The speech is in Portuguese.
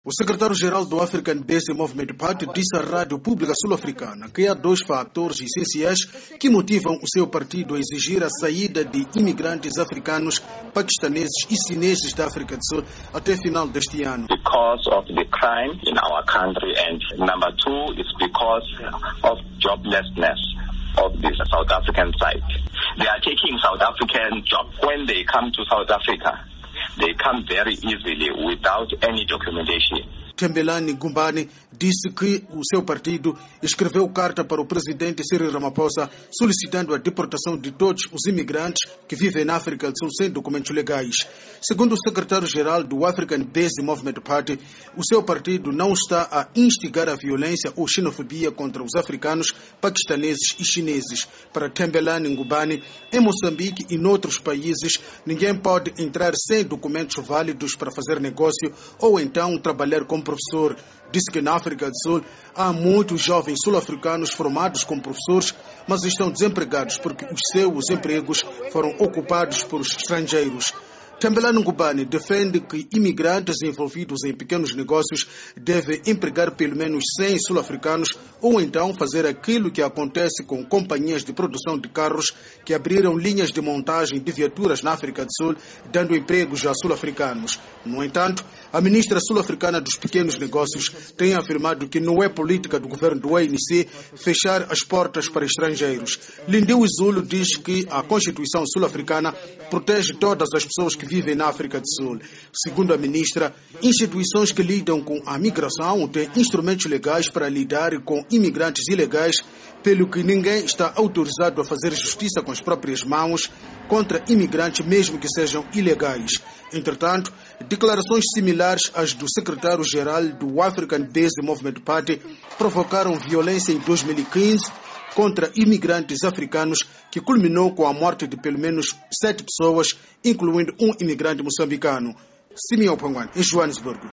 O secretário-geral do African Based Movement Party disse à Rádio Pública Sul-Africana que há dois fatores essenciais que motivam o seu partido a exigir a saída de imigrantes africanos, paquistaneses e chineses da África do Sul até final deste ano. Because of the crime in our country, and number two is because of joblessness of the South African side. They are taking South African jobs. When they come to South Africa, they come very easily without any documentation. Thembelani Ngumbane disse que o seu partido escreveu carta para o presidente Cyril Ramaphosa solicitando a deportação de todos os imigrantes que vivem na África do Sul sem documentos legais. Segundo o secretário-geral do African Based Movement Party, o seu partido não está a instigar a violência ou xenofobia contra os africanos, paquistaneses e chineses. Para Thembelani Ngumbane, em Moçambique e noutros países, ninguém pode entrar sem documentos válidos para fazer negócio ou então trabalhar como professor. Disse que na África do Sul há muitos jovens sul-africanos formados como professores, mas estão desempregados porque os seus empregos foram ocupados por estrangeiros. Thembelani Ngumbane defende que imigrantes envolvidos em pequenos negócios devem empregar pelo menos 100 sul-africanos ou então fazer aquilo que acontece com companhias de produção de carros que abriram linhas de montagem de viaturas na África do Sul, dando empregos a sul-africanos. No entanto, a ministra sul-africana dos pequenos negócios tem afirmado que não é política do governo do ANC fechar as portas para estrangeiros. Lindiwe Zulu diz que a Constituição sul-africana protege todas as pessoas que vivem na África do Sul. Segundo a ministra, instituições que lidam com a migração têm instrumentos legais para lidar com imigrantes ilegais, pelo que ninguém está autorizado a fazer justiça com as próprias mãos contra imigrantes, mesmo que sejam ilegais. Entretanto, declarações similares às do secretário-geral do African Based Movement Party provocaram violência em 2015 contra imigrantes africanos, que culminou com a morte de pelo menos 7 pessoas, incluindo um imigrante moçambicano. Simeão Pangwan, em Joanesburgo.